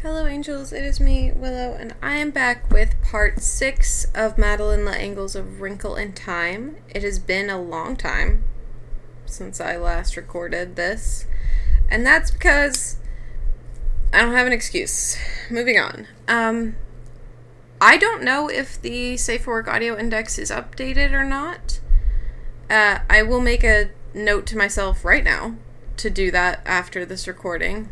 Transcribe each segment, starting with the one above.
Hello, angels. It is me, Willow, and I am back with part 6 of Madeline L'Engle's A Wrinkle in Time. It has been a long time since I last recorded this, and that's because I don't have an excuse. Moving on. I don't know if the Safe for Work audio index is updated or not. I will make a note to myself right now to do that after this recording.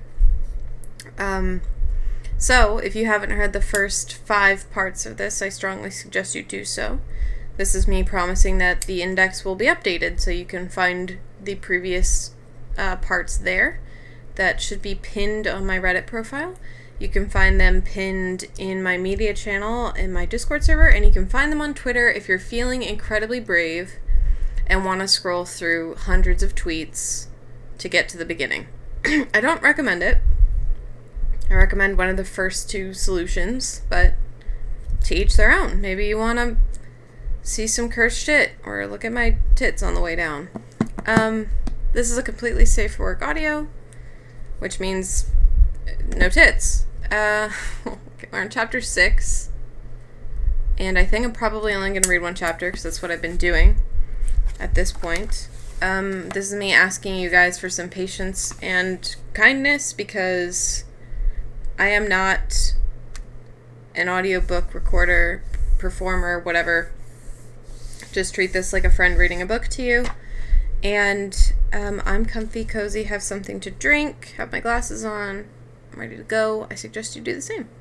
So, if you haven't heard the first 5 parts of this, I strongly suggest you do so. This is me promising that the index will be updated, so you can find the previous parts there. That should be pinned on my Reddit profile. You can find them pinned in my media channel, in my Discord server, and you can find them on Twitter if you're feeling incredibly brave and want to scroll through hundreds of tweets to get to the beginning. I don't recommend it. I recommend one of the first 2 solutions, but to each their own. Maybe you want to see some cursed shit, or look at my tits on the way down. This is a completely safe for work audio, which means no tits. We're on chapter 6, and I think I'm probably only going to read one chapter, because that's what I've been doing at this point. This is me asking you guys for some patience and kindness, because I am not an audiobook recorder, performer, whatever. Just treat this like a friend reading a book to you. And I'm comfy, cozy, have something to drink, have my glasses on, I'm ready to go. I suggest you do the same.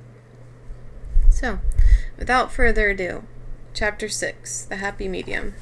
So, without further ado, Chapter 6, The Happy Medium.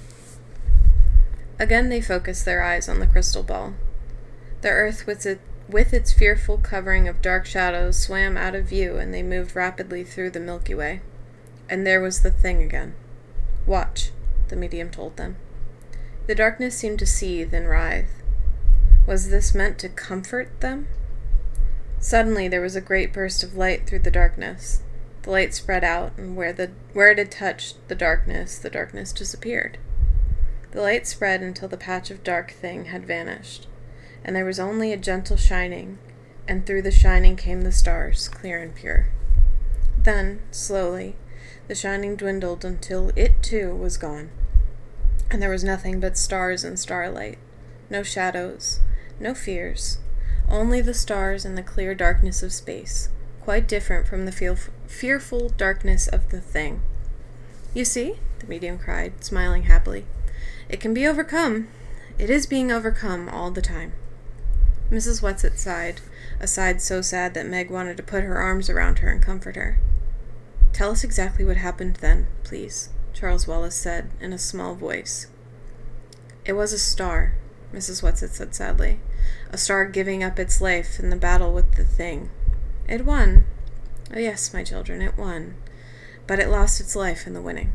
Again they focused their eyes on the crystal ball. The earth with its fearful covering of dark shadows swam out of view, and they moved rapidly through the Milky Way. And there was the thing again. Watch, the medium told them. The darkness seemed to seethe and writhe. Was this meant to comfort them? Suddenly there was a great burst of light through the darkness. The light spread out, and where it had touched the darkness disappeared. The light spread until the patch of dark thing had vanished, and there was only a gentle shining, and through the shining came the stars, clear and pure. Then, slowly, the shining dwindled until it, too, was gone, and there was nothing but stars and starlight, no shadows, no fears, only the stars and the clear darkness of space, quite different from the fearful darkness of the thing. You see, the medium cried, smiling happily. It can be overcome. It is being overcome all the time. Mrs. Whatsit sighed, a sigh so sad that Meg wanted to put her arms around her and comfort her. Tell us exactly what happened then, please, Charles Wallace said in a small voice. It was a star, Mrs. Whatsit said sadly. A star giving up its life in the battle with the thing. It won. Oh yes, my children, it won. But it lost its life in the winning.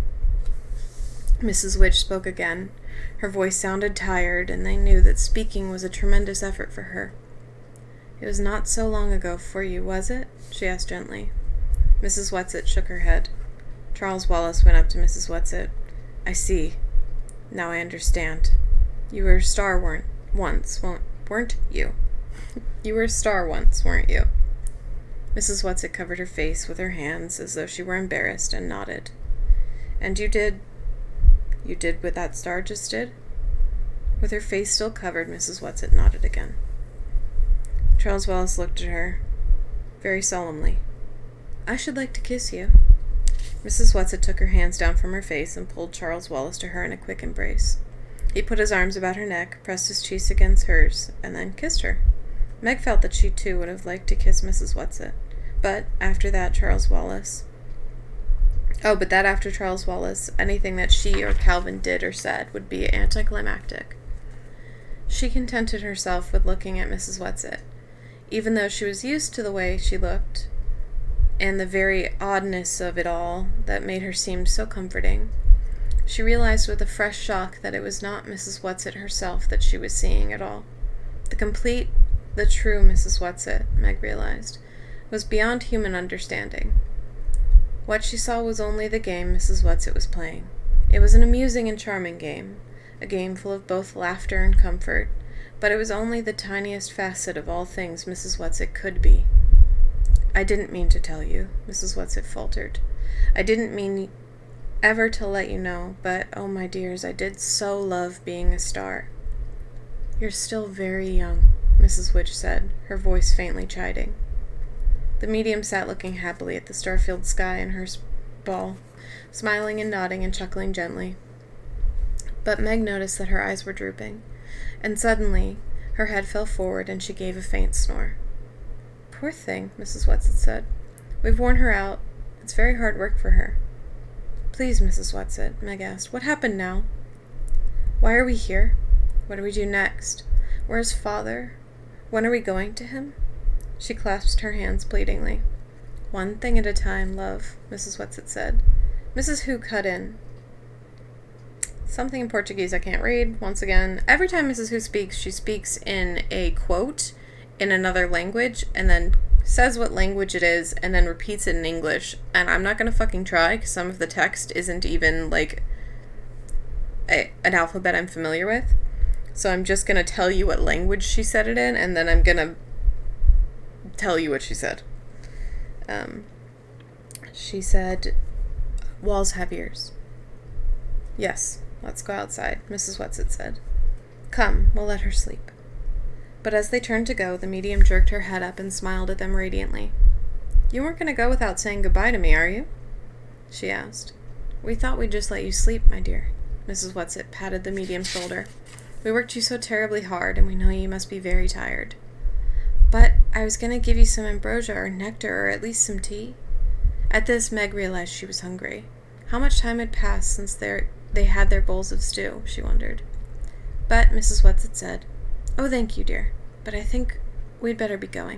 Mrs. Witch spoke again. Her voice sounded tired, and they knew that speaking was a tremendous effort for her. It was not so long ago for you, was it? She asked gently. Mrs. Whatsit shook her head. Charles Wallace went up to Mrs. Whatsit. I see. Now I understand. You were a star once, weren't you? You were a star once, weren't you? Mrs. Whatsit covered her face with her hands as though she were embarrassed, and nodded. And you did what that star just did? With her face still covered, Mrs. Whatsit nodded again. Charles Wallace looked at her very solemnly. I should like to kiss you. Mrs. Whatsit took her hands down from her face and pulled Charles Wallace to her in a quick embrace. He put his arms about her neck, pressed his cheeks against hers, and then kissed her. Meg felt that she too would have liked to kiss Mrs. Whatsit, but after Charles Wallace, anything that she or Calvin did or said would be anticlimactic. She contented herself with looking at Mrs. Whatsit, even though she was used to the way she looked, and the very oddness of it all that made her seem so comforting. She realized with a fresh shock that it was not Mrs. Whatsit herself that she was seeing at all. The true Mrs. Whatsit, Meg realized, was beyond human understanding. What she saw was only the game Mrs. Whatsit was playing. It was an amusing and charming game, a game full of both laughter and comfort, but it was only the tiniest facet of all things Mrs. Whatsit could be. I didn't mean to tell you, Mrs. Whatsit faltered. I didn't mean ever to let you know, but, oh my dears, I did so love being a star. You're still very young, Mrs. Witch said, her voice faintly chiding. The medium sat looking happily at the star-filled sky and her ball, smiling and nodding and chuckling gently. But Meg noticed that her eyes were drooping, and suddenly her head fell forward and she gave a faint snore. Poor thing, Mrs. Whatsit said. We've worn her out. It's very hard work for her. Please, Mrs. Whatsit, Meg asked, what happened now? Why are we here? What do we do next? Where's Father? When are we going to him? She clasped her hands pleadingly. One thing at a time, love, Mrs. Whatsit said. Mrs. Who cut in. Something in Portuguese I can't read. Once again, every time Mrs. Who speaks, she speaks in a quote in another language, and then says what language it is, and then repeats it in English. And I'm not gonna fucking try, because some of the text isn't even, like, an alphabet I'm familiar with. So I'm just gonna tell you what language she said it in, and then I'm gonna tell you what she said. She said, walls have ears. Yes, let's go outside, Mrs. Whatsit said. Come, we'll let her sleep. But as they turned to go, the medium jerked her head up and smiled at them radiantly. You weren't going to go without saying goodbye to me, are you? She asked. We thought we'd just let you sleep, my dear. Mrs. Whatsit patted the medium's shoulder. We worked you so terribly hard, and we know you must be very tired. But I was going to give you some ambrosia or nectar or at least some tea. At this, Meg realized she was hungry. How much time had passed since they had their bowls of stew, she wondered. But Mrs. Whatsit said, Oh, thank you, dear, but I think we'd better be going.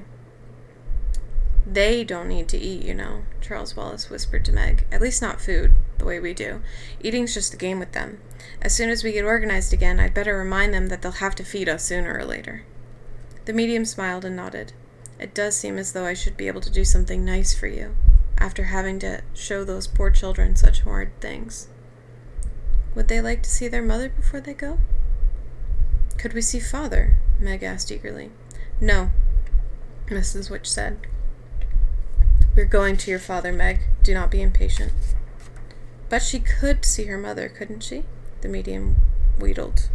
They don't need to eat, you know, Charles Wallace whispered to Meg. At least not food, the way we do. Eating's just a game with them. As soon as we get organized again, I'd better remind them that they'll have to feed us sooner or later. The medium smiled and nodded. It does seem as though I should be able to do something nice for you, after having to show those poor children such horrid things. Would they like to see their mother before they go? Could we see Father? Meg asked eagerly. No, Mrs. Witch said. We're going to your father, Meg. Do not be impatient. But she could see her mother, couldn't she? The medium wheedled.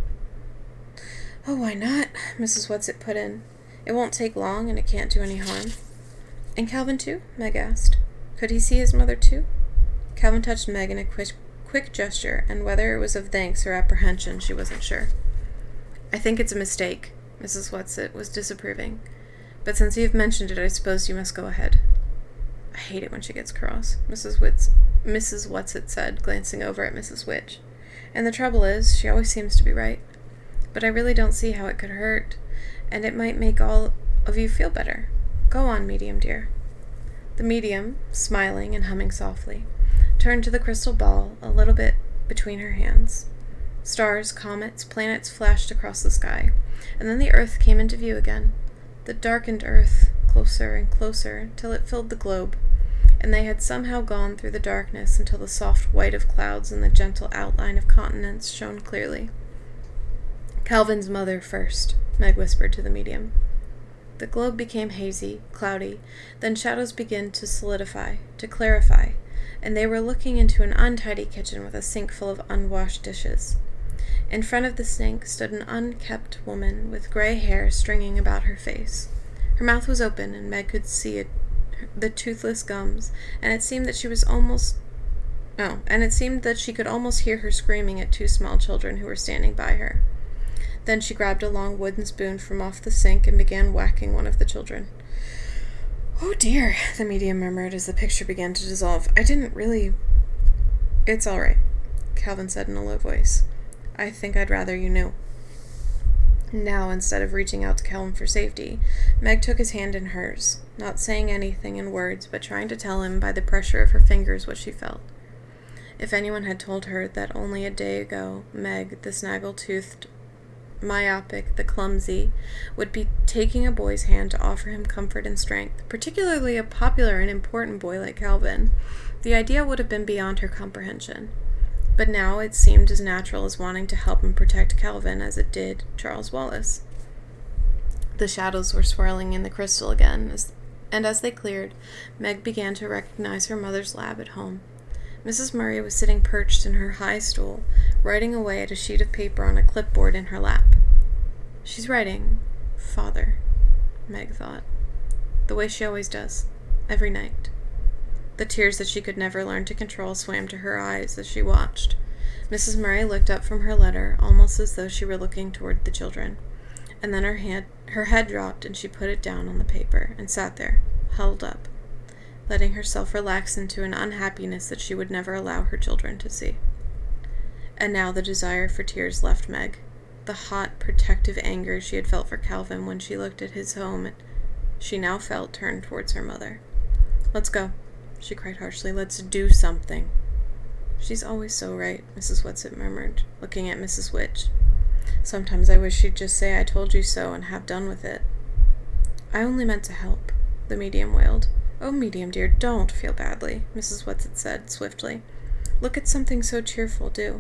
Oh, why not? Mrs. Whatsit put in. It won't take long, and it can't do any harm. And Calvin, too? Meg asked. Could he see his mother, too? Calvin touched Meg in a quick gesture, and whether it was of thanks or apprehension, she wasn't sure. I think it's a mistake, Mrs. Whatsit was disapproving. But since you've mentioned it, I suppose you must go ahead. I hate it when she gets cross, Mrs. Whatsit said, glancing over at Mrs. Witch. And the trouble is, she always seems to be right. But I really don't see how it could hurt, and it might make all of you feel better. Go on, medium dear. The medium, smiling and humming softly, turned to the crystal ball a little bit between her hands. Stars, comets, planets flashed across the sky, and then the earth came into view again. The darkened earth, closer and closer, till it filled the globe, and they had somehow gone through the darkness until the soft white of clouds and the gentle outline of continents shone clearly. Calvin's mother first, Meg whispered to the medium. The globe became hazy, cloudy, then shadows began to solidify, to clarify, and they were looking into an untidy kitchen with a sink full of unwashed dishes. In front of the sink stood an unkempt woman with gray hair stringing about her face. Her mouth was open, and Meg could see the toothless gums, and it seemed that she could almost hear her screaming at two small children who were standing by her. Then she grabbed a long wooden spoon from off the sink and began whacking one of the children. Oh dear, the medium murmured as the picture began to dissolve. I didn't really... It's all right, Calvin said in a low voice. I think I'd rather you knew. Now, instead of reaching out to Calvin for safety, Meg took his hand in hers, not saying anything in words, but trying to tell him by the pressure of her fingers what she felt. If anyone had told her that only a day ago, Meg, the snaggle-toothed, myopic, the clumsy, would be taking a boy's hand to offer him comfort and strength, particularly a popular and important boy like Calvin, the idea would have been beyond her comprehension. But now it seemed as natural as wanting to help and protect Calvin as it did Charles Wallace. The shadows were swirling in the crystal again as And as they cleared, Meg began to recognize her mother's lab at home. Mrs. Murray was sitting perched in her high stool, writing away at a sheet of paper on a clipboard in her lap. She's writing, "Father," Meg thought, the way she always does, every night. The tears that she could never learn to control swam to her eyes as she watched. Mrs. Murray looked up from her letter, almost as though she were looking toward the children, and then her head dropped and she put it down on the paper and sat there, huddled up, letting herself relax into an unhappiness that she would never allow her children to see. And now the desire for tears left Meg. The hot, protective anger she had felt for Calvin when she looked at his home, she now felt turned towards her mother. "Let's go," she cried harshly. "Let's do something." "She's always so right," Mrs. Whatsit murmured, looking at Mrs. Witch. "Sometimes I wish she'd just say 'I told you so' and have done with it." "I only meant to help," the medium wailed. "Oh, medium dear, don't feel badly," Mrs. Whatsit said swiftly. "Look at something so cheerful, do.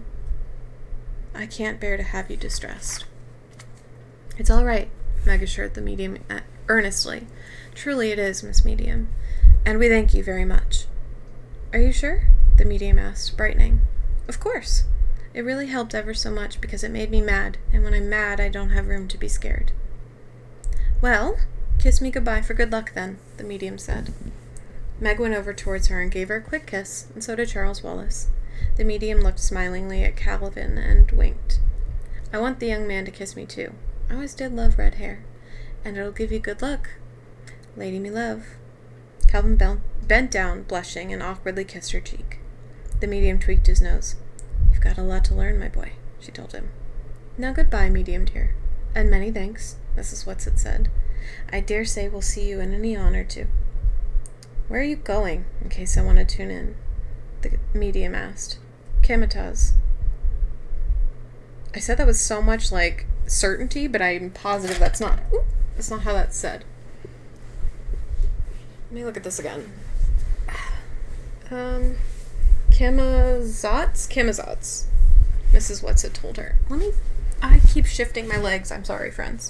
I can't bear to have you distressed." "It's all right," Meg assured the medium earnestly. "Truly it is, Miss Medium, and we thank you very much." "Are you sure?" the medium asked, brightening. "Of course. It really helped ever so much because it made me mad, and when I'm mad I don't have room to be scared." "Well, kiss me goodbye for good luck then," the medium said. Meg went over towards her and gave her a quick kiss, and so did Charles Wallace. The medium looked smilingly at Calvin and winked. "I want the young man to kiss me too. I always did love red hair, and it'll give you good luck, lady me love." Calvin bent down, blushing, and awkwardly kissed her cheek. The medium tweaked his nose. "You've got a lot to learn, my boy," she told him. "Now goodbye, medium dear, and many thanks," Mrs. Whatsit said. "I dare say we'll see you in an eon or two." "Where are you going, in case I want to tune in?" the medium asked. "Kamataz." I said that with so much, certainty, but I'm positive that's not how that's said. Let me look at this again. Camazotz, Mrs. Whatsit told her. I keep shifting my legs. I'm sorry, friends.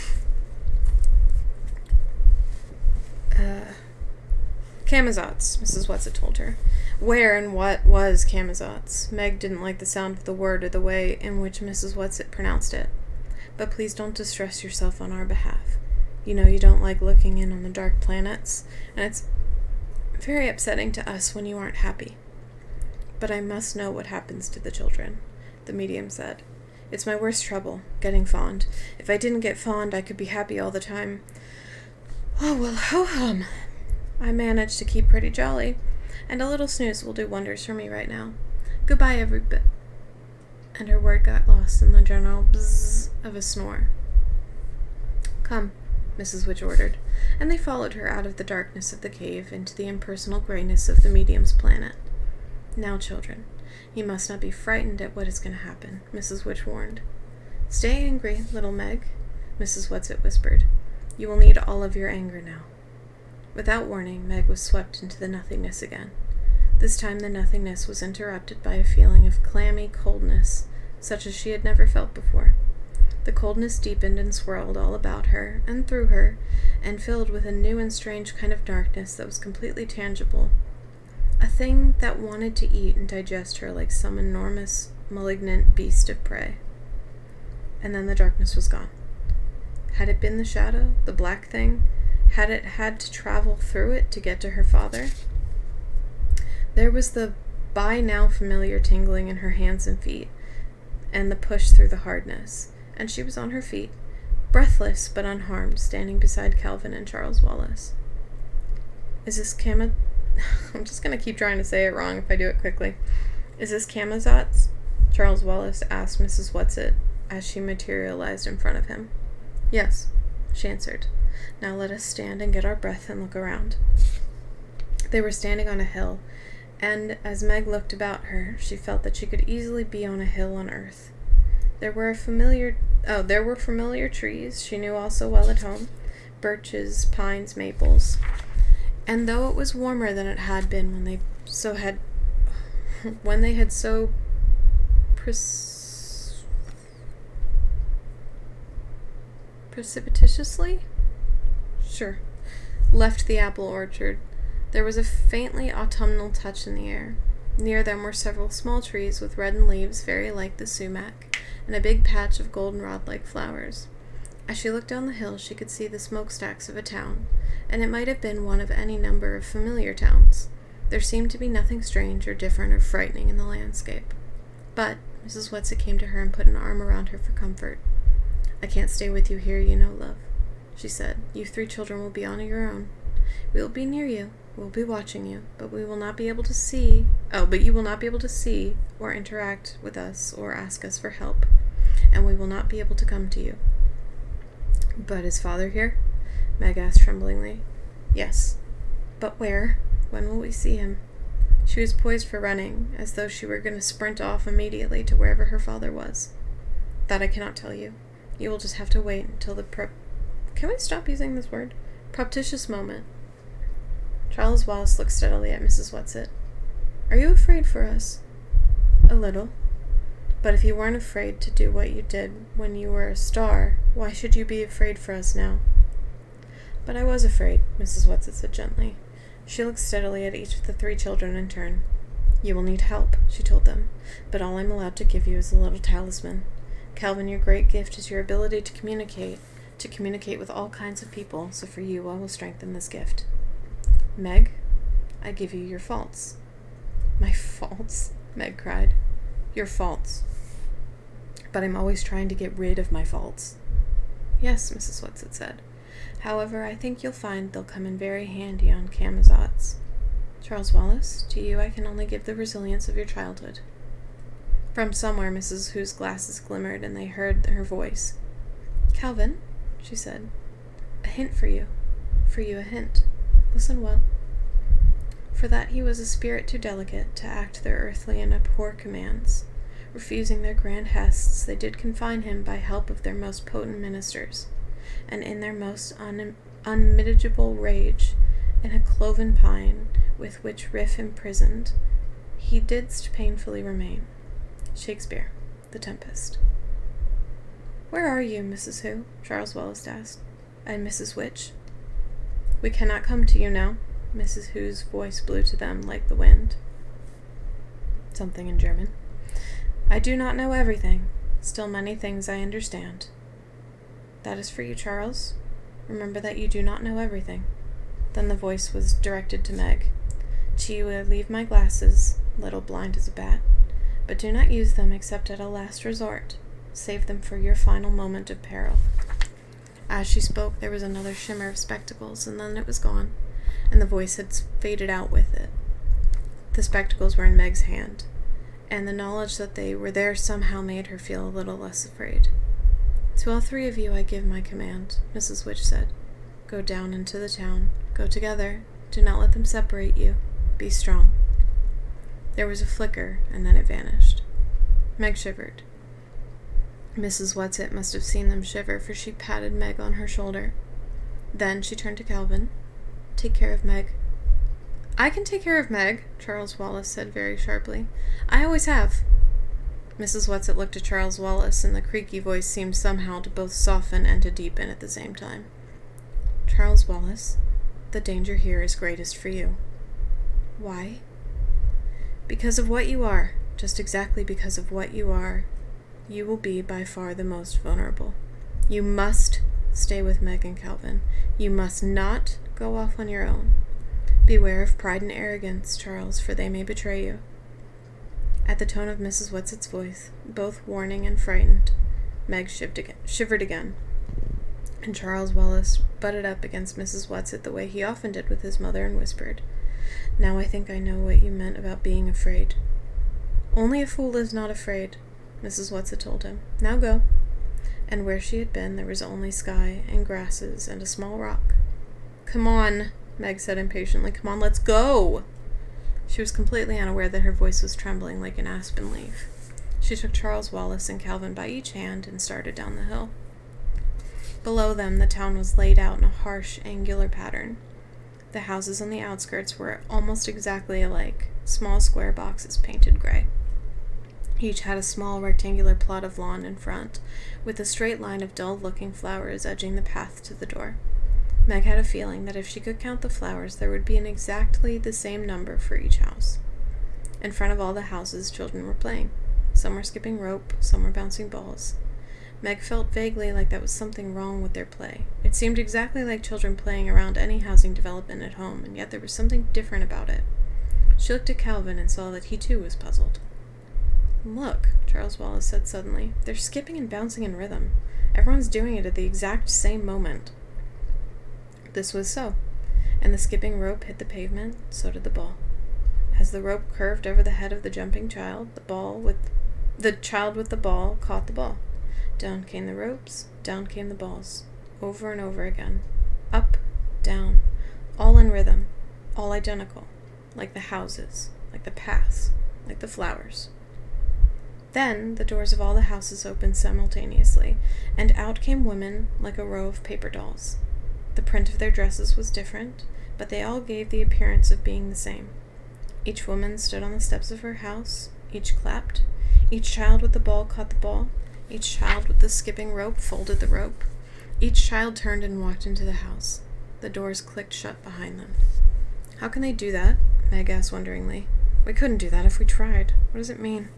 Camazotz, Mrs. Whatsit told her. Where and what was Camazotz? Meg didn't like the sound of the word or the way in which Mrs. Whatsit pronounced it. "But please don't distress yourself on our behalf. You know you don't like looking in on the dark planets, and it's very upsetting to us when you aren't happy." "But I must know what happens to the children," the medium said. "It's my worst trouble, getting fond. If I didn't get fond, I could be happy all the time. Oh, well, ho-hum. I manage to keep pretty jolly, and a little snooze will do wonders for me right now. Goodbye, every bit." And her word got lost in the general bzzz of a snore. "Come," Mrs. Witch ordered, and they followed her out of the darkness of the cave into the impersonal grayness of the medium's planet. "Now, children, you must not be frightened at what is going to happen," Mrs. Witch warned. "Stay angry, little Meg," Mrs. Whatsit whispered. "You will need all of your anger now." Without warning, Meg was swept into the nothingness again. This time the nothingness was interrupted by a feeling of clammy coldness, such as she had never felt before. The coldness deepened and swirled all about her and through her, and filled with a new and strange kind of darkness that was completely tangible. A thing that wanted to eat and digest her like some enormous, malignant beast of prey. And then the darkness was gone. Had it been the shadow, the black thing? Had it had to travel through it to get to her father? There was the by now familiar tingling in her hands and feet, and the push through the hardness, and she was on her feet, breathless but unharmed, standing beside Calvin and Charles Wallace. "Is this I'm just going to keep trying to say it wrong if I do it quickly. "Is this Camazotz?" Charles Wallace asked Mrs. Whatsit as she materialized in front of him. "Yes," she answered. "Now let us stand and get our breath and look around." They were standing on a hill, and as Meg looked about her, she felt that she could easily be on a hill on Earth. There were familiar trees she knew also well at home, birches, pines, maples, and though it was warmer than it had been when they had so precipitously? Sure. left the apple orchard. There was a faintly autumnal touch in the air. Near them were several small trees with reddened leaves very like the sumac, and a big patch of goldenrod-like flowers. As she looked down the hill, she could see the smokestacks of a town, and it might have been one of any number of familiar towns. There seemed to be nothing strange or different or frightening in the landscape. But Mrs. Whetsit came to her and put an arm around her for comfort. "I can't stay with you here, you know, love," she said. "You 3 children will be on your own. We will be near you. We will be watching you, but you will not be able to see or interact with us or ask us for help, and we will not be able to come to you." "But is Father here?" Meg asked tremblingly. "Yes. But where? When will we see him?" She was poised for running, as though she were going to sprint off immediately to wherever her father was. "That I cannot tell you. You will just have to wait until the Can we stop using this word? Propitious moment." Charles Wallace looked steadily at Mrs. Whetsit. "Are you afraid for us?" "A little. But if you weren't afraid to do what you did when you were a star, why should you be afraid for us now?" "But I was afraid," Mrs. Whetsit said gently. She looked steadily at each of the 3 children in turn. "You will need help," she told them, "but all I'm allowed to give you is a little talisman. Calvin, your great gift is your ability to communicate with all kinds of people, so for you I will strengthen this gift. Meg, I give you your faults." "My faults?" Meg cried. "Your faults." "But I'm always trying to get rid of my faults." "Yes," Mrs. Whetsit said. "However, I think you'll find they'll come in very handy on Camazotz. Charles Wallace, to you I can only give the resilience of your childhood." From somewhere Mrs. Who's glasses glimmered, and they heard her voice. "Calvin," she said, "a hint for you. For you a hint. Listen well. For that he was a spirit too delicate to act their earthly and abhor commands. Refusing their grand hests, they did confine him by help of their most potent ministers, and in their most unmitigatable rage, in a cloven pine with which Riff imprisoned, he didst painfully remain." Shakespeare, The Tempest. "Where are you, Mrs. Who?" Charles Wallace asked. "And Mrs. Which?" "We cannot come to you now." Mrs. Who's voice blew to them like the wind. Something in German. "I do not know everything. Still many things I understand." "That is for you, Charles. Remember that you do not know everything." Then the voice was directed to Meg. "To you I leave my glasses, little blind as a bat, but do not use them except at a last resort. Save them for your final moment of peril." As she spoke, there was another shimmer of spectacles, and then it was gone, and the voice had faded out with it. The spectacles were in Meg's hand, and the knowledge that they were there somehow made her feel a little less afraid. "To all 3 of you I give my command," Mrs. Witch said. "Go down into the town. Go together. Do not let them separate you. Be strong." There was a flicker, and then it vanished. Meg shivered. Mrs. Whetsit must have seen them shiver, for she patted Meg on her shoulder. Then she turned to Calvin. "Take care of Meg." "I can take care of Meg," Charles Wallace said very sharply. "I always have." Mrs. Whetsit looked at Charles Wallace, and the creaky voice seemed somehow to both soften and to deepen at the same time. "Charles Wallace, the danger here is greatest for you." "Why?" "Because of what you are, just exactly because of what you are. You will be by far the most vulnerable. You must stay with Meg and Calvin. You must not go off on your own. Beware of pride and arrogance, Charles, for they may betray you." At the tone of Mrs. Whetsit's voice, both warning and frightened, Meg shivered again, and Charles Wallace butted up against Mrs. Whetsit the way he often did with his mother and whispered, "Now I think I know what you meant about being afraid." "Only a fool is not afraid," Mrs. Whetsit told him. "Now go." And where she had been, there was only sky and grasses and a small rock. "Come on," Meg said impatiently. "Come on, let's go." She was completely unaware that her voice was trembling like an aspen leaf. She took Charles Wallace and Calvin by each hand and started down the hill. Below them, the town was laid out in a harsh, angular pattern. The houses on the outskirts were almost exactly alike, small square boxes painted gray. Each had a small rectangular plot of lawn in front, with a straight line of dull-looking flowers edging the path to the door. Meg had a feeling that if she could count the flowers, there would be an exactly the same number for each house. In front of all the houses, children were playing. Some were skipping rope, some were bouncing balls. Meg felt vaguely like there was something wrong with their play. It seemed exactly like children playing around any housing development at home, and yet there was something different about it. She looked at Calvin and saw that he too was puzzled. "Look," Charles Wallace said suddenly. "They're skipping and bouncing in rhythm. Everyone's doing it at the exact same moment." This was so, and the skipping rope hit the pavement, so did the ball. As the rope curved over the head of the jumping child, the child with the ball caught the ball. Down came the ropes, down came the balls, over and over again. Up, down, all in rhythm, all identical, like the houses, like the paths, like the flowers. Then the doors of all the houses opened simultaneously, and out came women like a row of paper dolls. The print of their dresses was different, but they all gave the appearance of being the same. Each woman stood on the steps of her house, each clapped, each child with the ball caught the ball, each child with the skipping rope folded the rope, each child turned and walked into the house. The doors clicked shut behind them. "How can they do that?" Meg asked wonderingly. "We couldn't do that if we tried. What does it mean?"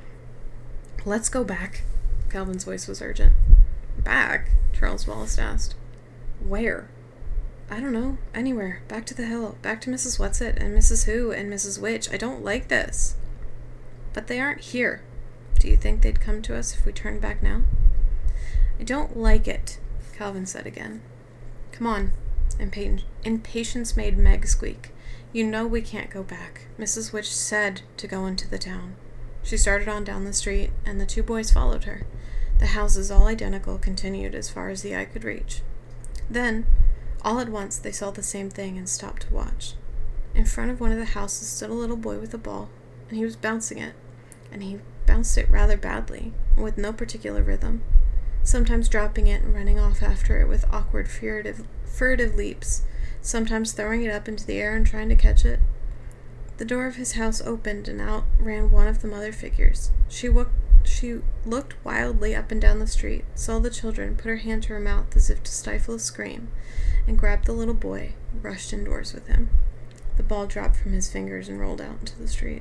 "Let's go back." Calvin's voice was urgent. "Back?" Charles Wallace asked. "Where?" "I don't know. Anywhere. Back to the hill. Back to Mrs. Whatsit and Mrs. Who and Mrs. Which. I don't like this." "But they aren't here. Do you think they'd come to us if we turned back now?" "I don't like it," Calvin said again. "Come on." Impatience made Meg squeak. "You know we can't go back. Mrs. Which said to go into the town." She started on down the street, and the two boys followed her. The houses, all identical, continued as far as the eye could reach. Then, all at once, they saw the same thing and stopped to watch. In front of one of the houses stood a little boy with a ball, and he was bouncing it, and he bounced it rather badly, with no particular rhythm, sometimes dropping it and running off after it with awkward, furtive leaps, sometimes throwing it up into the air and trying to catch it. The door of his house opened, and out ran one of the mother figures. She looked wildly up and down the street, saw the children, put her hand to her mouth as if to stifle a scream, and grabbed the little boy, rushed indoors with him. The ball dropped from his fingers and rolled out into the street.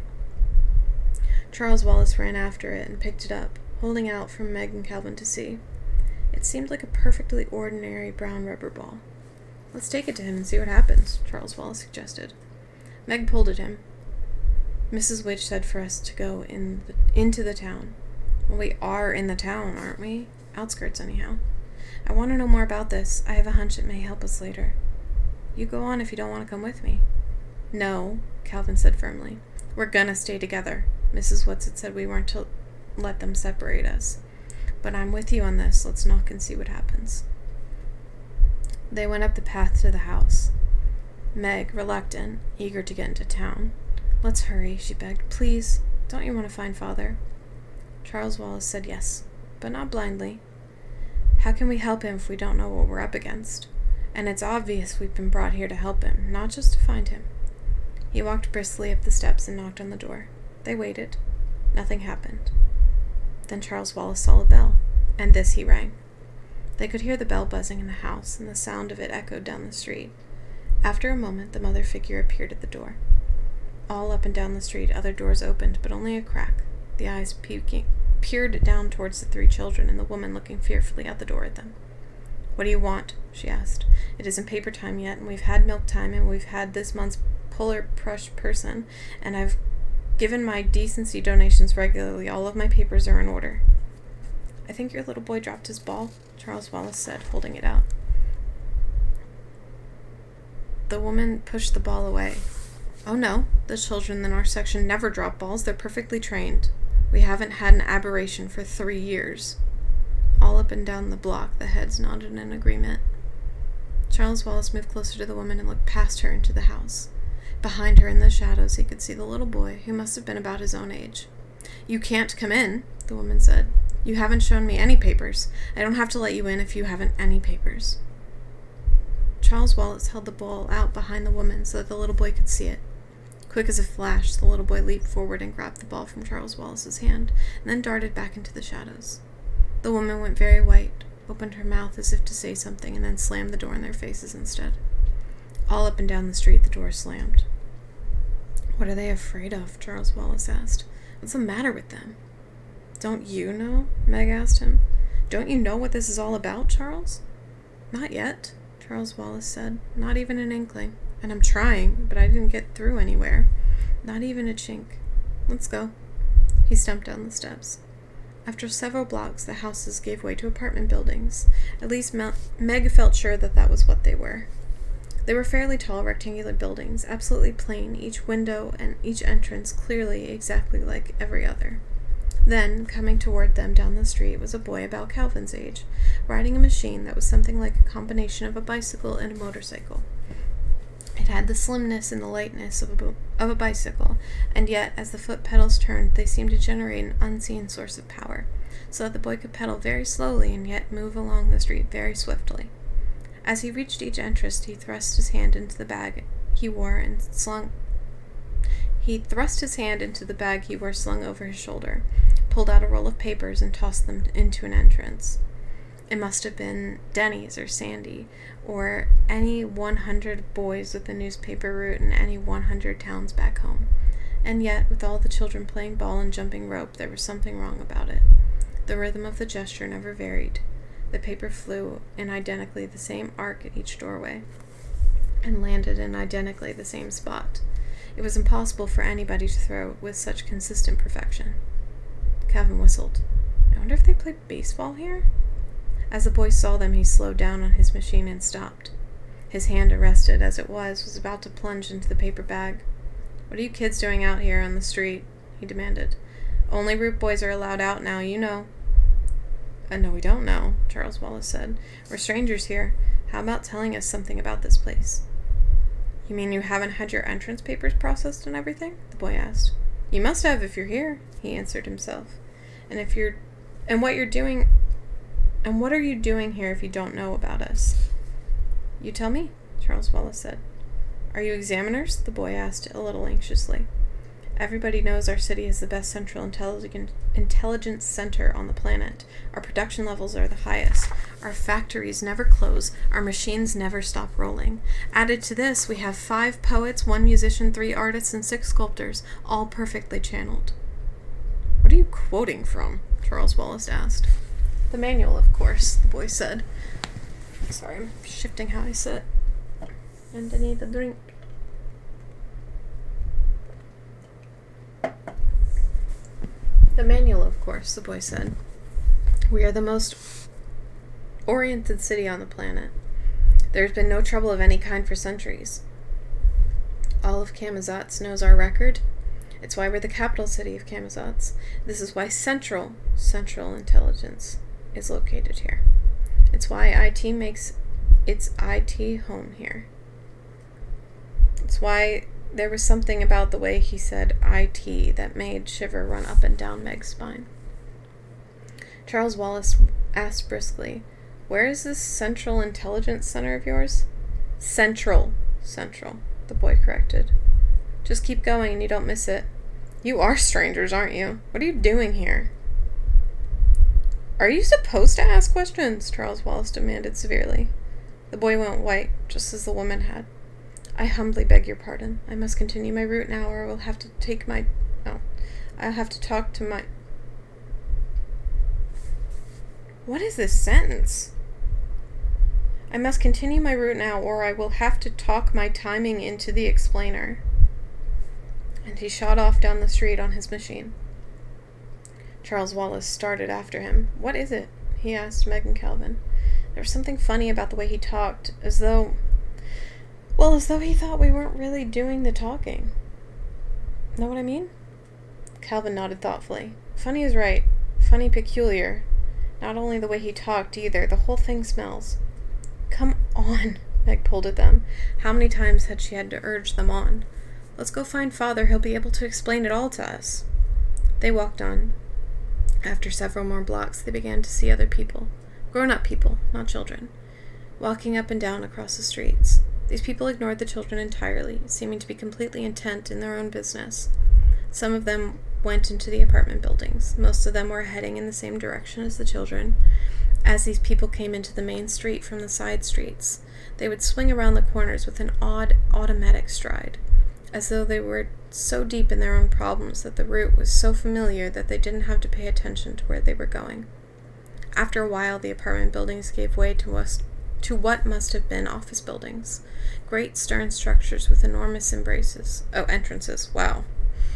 Charles Wallace ran after it and picked it up, holding it out for Meg and Calvin to see. It seemed like a perfectly ordinary brown rubber ball. "Let's take it to him and see what happens," Charles Wallace suggested. Meg pulled at him. "Mrs. Which said for us to go into the town." "Well, we are in the town, aren't we? Outskirts, anyhow. I want to know more about this. I have a hunch it may help us later." "You go on if you don't want to come with me." "No," Calvin said firmly. "We're gonna stay together. Mrs. Whatsit said we weren't to let them separate us. But I'm with you on this. Let's knock and see what happens." They went up the path to the house. Meg, reluctant, eager to get into town. "Let's hurry," she begged. "Please, don't you want to find Father?" Charles Wallace said yes, but not blindly. How can we help him if we don't know what we're up against? And it's obvious we've been brought here to help him, not just to find him. He walked briskly up the steps and knocked on the door. They waited. Nothing happened. Then Charles Wallace saw a bell, and this he rang. They could hear the bell buzzing in the house, and the sound of it echoed down the street. After a moment, the mother figure appeared at the door. All up and down the street, other doors opened, but only a crack. The eyes peered down towards the three children, and the woman looking fearfully out the door at them. "What do you want?" she asked. "It isn't paper time yet, and we've had milk time, and we've had this month's Polar Plush person, and I've given my decency donations regularly. All of my papers are in order." "I think your little boy dropped his ball," Charles Wallace said, holding it out. The woman pushed the ball away. "Oh no, the children in our section never drop balls. They're perfectly trained. We haven't had an aberration for 3 years." All up and down the block, the heads nodded in agreement. Charles Wallace moved closer to the woman and looked past her into the house. Behind her in the shadows, he could see the little boy, who must have been about his own age. "You can't come in," the woman said. "You haven't shown me any papers. I don't have to let you in if you haven't any papers." Charles Wallace held the ball out behind the woman so that the little boy could see it. Quick as a flash, the little boy leaped forward and grabbed the ball from Charles Wallace's hand, and then darted back into the shadows. The woman went very white. opened her mouth as if to say something, and then slammed the door in their faces instead. All up and down the street, the door slammed. "What are they afraid of?" Charles Wallace asked. "What's the matter with them?" "Don't you know?" Meg asked him. "Don't you know what this is all about, Charles?" "Not yet," Charles Wallace said. "Not even an inkling. And I'm trying, but I didn't get through anywhere. Not even a chink. Let's go." He stumped down the steps. After several blocks, the houses gave way to apartment buildings. At least Meg felt sure that that was what they were. They were fairly tall, rectangular buildings, absolutely plain, each window and each entrance clearly exactly like every other. Then, coming toward them down the street, was a boy about Calvin's age, riding a machine that was something like a combination of a bicycle and a motorcycle. It had the slimness and the lightness of a bicycle, and yet, as the foot pedals turned, they seemed to generate an unseen source of power, so that the boy could pedal very slowly and yet move along the street very swiftly. As he reached each entrance, he thrust his hand into the bag he wore slung over his shoulder, pulled out a roll of papers, and tossed them into an entrance. It must have been Denny's or Sandy, or any 100 boys with a newspaper route in any 100 towns back home. And yet, with all the children playing ball and jumping rope, there was something wrong about it. The rhythm of the gesture never varied. The paper flew in identically the same arc at each doorway, and landed in identically the same spot. It was impossible for anybody to throw with such consistent perfection. Calvin whistled. "I wonder if they play baseball here?" As the boy saw them, he slowed down on his machine and stopped. His hand, arrested as it was about to plunge into the paper bag. "What are you kids doing out here on the street?" he demanded. "Only Root boys are allowed out now, you know." "No, we don't know," Charles Wallace said. "We're strangers here. How about telling us something about this place?" "You mean you haven't had your entrance papers processed and everything?" the boy asked. "You must have if you're here," he answered himself. What are you doing here if you don't know about us?" "You tell me," Charles Wallace said. "Are you examiners?" the boy asked a little anxiously. "Everybody knows our city is the best central intelligence center on the planet. Our production levels are the highest. Our factories never close. Our machines never stop rolling. Added to this, we have 5 poets, 1 musician, 3 artists, and 6 sculptors, all perfectly channeled." "What are you quoting from?" Charles Wallace asked. "The manual, of course," the boy said. Sorry, I'm shifting how I sit. And I need a drink. "The manual, of course," the boy said. "We are the most oriented city on the planet. There has been no trouble of any kind for centuries. All of Camazotz knows our record. It's why we're the capital city of Camazotz. This is why Central Intelligence is located here. It's why IT makes its IT home here. It's why there was something about the way he said IT that made shiver run up and down Meg's spine." Charles Wallace asked briskly, "Where is this Central Intelligence Center of yours?" Central, the boy corrected. "Just keep going and you don't miss it. You are strangers, aren't you? What are you doing here?" "Are you supposed to ask questions?" Charles Wallace demanded severely. The boy went white, just as the woman had. "I humbly beg your pardon. I must continue my route now, or I will have to I'll have to talk to my... What is this sentence? "I must continue my route now, or I will have to talk my timing into the explainer." And he shot off down the street on his machine. Charles Wallace started after him. "What is it?" he asked Meg and Calvin. There was something funny about the way he talked, as though he thought we weren't really doing the talking. Know what I mean? Calvin nodded thoughtfully. "Funny is right. Funny peculiar. Not only the way he talked, either. The whole thing smells." "Come on," Meg pulled at them. How many times had she had to urge them on? "Let's go find Father. He'll be able to explain it all to us." They walked on. After several more blocks, they began to see other people. Grown-up people, not children, walking up and down across the streets. These people ignored the children entirely, seeming to be completely intent in their own business. Some of them went into the apartment buildings. Most of them were heading in the same direction as the children, As these people came into the main street from the side streets, they would swing around the corners with an odd, automatic stride, as though they were so deep in their own problems that the route was so familiar that they didn't have to pay attention to where they were going. After a while, the apartment buildings gave way to what must have been office buildings, great stern structures with enormous entrances. Wow.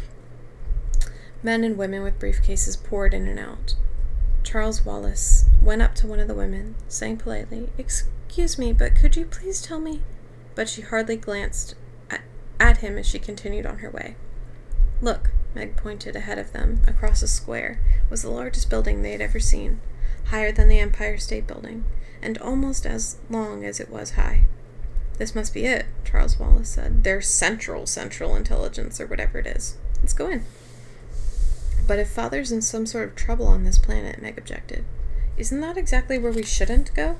Men and women with briefcases poured in and out. Charles Wallace went up to one of the women, saying politely, "Excuse me, but could you please tell me?" But she hardly glanced at him as she continued on her way. Look, Meg pointed ahead of them, across a square, was the largest building they had ever seen, higher than the Empire State Building, and almost as long as it was high. "This must be it," Charles Wallace said. "Their Central Intelligence, or whatever it is. Let's go in." "But if Father's in some sort of trouble on this planet," Meg objected, "isn't that exactly where we shouldn't go?"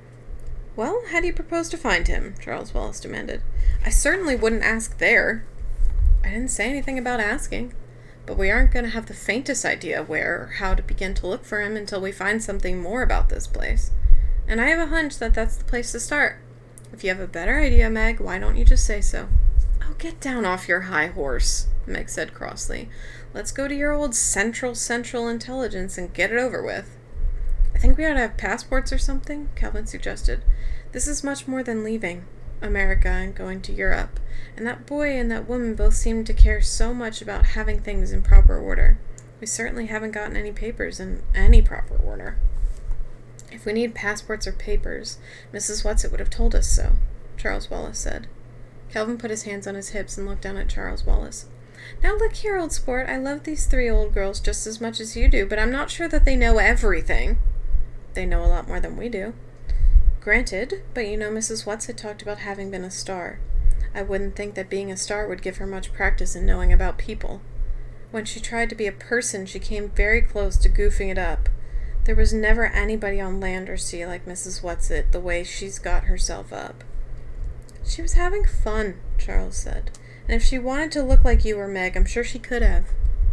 "Well, how do you propose to find him?" Charles Wallace demanded. "I certainly wouldn't ask there." "I didn't say anything about asking. But we aren't going to have the faintest idea where or how to begin to look for him until we find something more about this place. And I have a hunch that that's the place to start. If you have a better idea, Meg, why don't you just say so?" "Oh, get down off your high horse," Meg said crossly. "Let's go to your old Central Intelligence and get it over with." "I think we ought to have passports or something," Calvin suggested. "This is much more than leaving America and going to Europe, and that boy and that woman both seem to care so much about having things in proper order. We certainly haven't gotten any papers in any proper order." "If we need passports or papers, Mrs. Whatsit would have told us so," Charles Wallace said. Calvin put his hands on his hips and looked down at Charles Wallace. "Now look here, old sport, I love these 3 old girls just as much as you do, but I'm not sure that they know everything." "They know a lot more than we do." "Granted, but you know Mrs. Whatsit talked about having been a star. I wouldn't think that being a star would give her much practice in knowing about people. When she tried to be a person, she came very close to goofing it up. There was never anybody on land or sea like Mrs. Whatsit, the way she's got herself up." "She was having fun," Charles said. "And if she wanted to look like you or Meg, I'm sure she could have."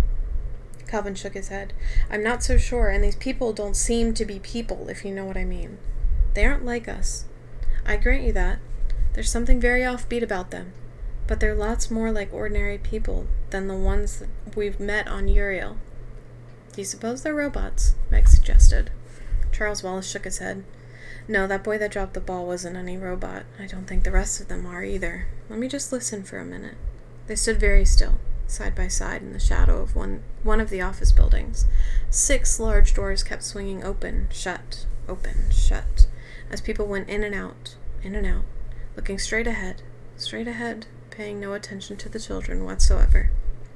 Calvin shook his head. "I'm not so sure, and these people don't seem to be people, if you know what I mean. They aren't like us. I grant you that. There's something very offbeat about them, but they're lots more like ordinary people than the ones that we've met on Uriel." "Do you suppose they're robots?" Meg suggested. Charles Wallace shook his head. "No, that boy that dropped the ball wasn't any robot. I don't think the rest of them are either. Let me just listen for a minute." They stood very still, side by side in the shadow of one of the office buildings. 6 large doors kept swinging open, shut, as people went in and out, looking straight ahead, paying no attention to the children whatsoever.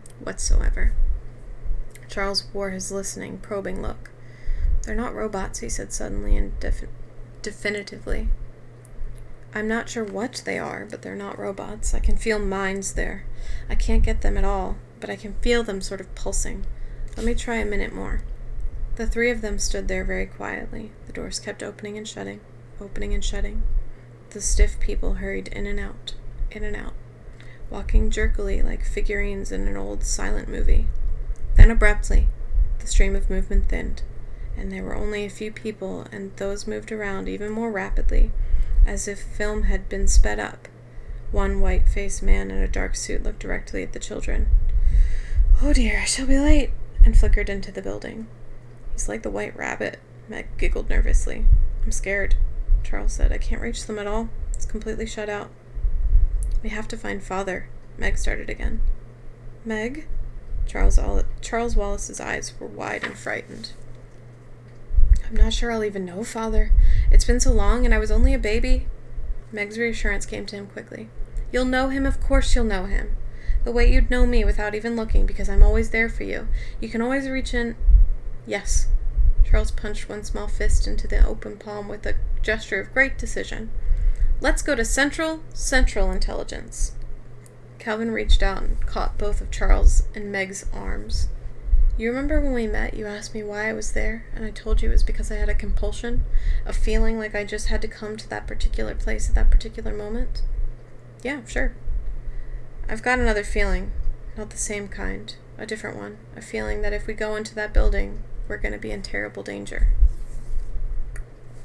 Charles wore his listening, probing look. "They're not robots," he said suddenly and definitively. "I'm not sure what they are, but they're not robots. I can feel minds there. I can't get them at all, but I can feel them sort of pulsing. Let me try a minute more." The 3 of them stood there very quietly. The doors kept opening and shutting. The stiff people hurried in and out, walking jerkily like figurines in an old silent movie. Then abruptly, the stream of movement thinned, and there were only a few people, and those moved around even more rapidly, as if film had been sped up. One white-faced man in a dark suit looked directly at the children. "Oh dear, I shall be late," and flickered into the building. "He's like the White Rabbit," Meg giggled nervously. "I'm scared," Charles said. "I can't reach them at all. It's completely shut out." "We have to find Father," Meg started again. "Meg?" Charles Wallace's eyes were wide and frightened. "I'm not sure I'll even know Father. It's been so long, and I was only a baby." Meg's reassurance came to him quickly. "You'll know him, of course you'll know him. The way you'd know me without even looking, because I'm always there for you. You can always reach in—" "Yes." Charles punched one small fist into the open palm with a gesture of great decision. "Let's go to Central Intelligence." Calvin reached out and caught both of Charles and Meg's arms. "You remember when we met, you asked me why I was there, and I told you it was because I had a compulsion, a feeling like I just had to come to that particular place at that particular moment?" "Yeah, sure." "I've got another feeling, not the same kind, a different one, a feeling that if we go into that building, we're going to be in terrible danger."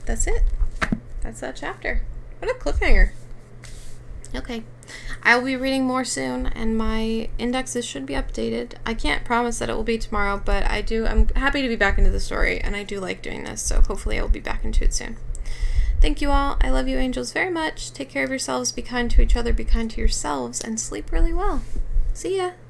that's it. That's that chapter. What a cliffhanger. Okay. I will be reading more soon, and my indexes should be updated. I can't promise that it will be tomorrow, but I'm happy to be back into the story, and I do like doing this, so hopefully I will be back into it soon. Thank you all. I love you angels very much. Take care of yourselves, be kind to each other, be kind to yourselves, and sleep really well. See ya!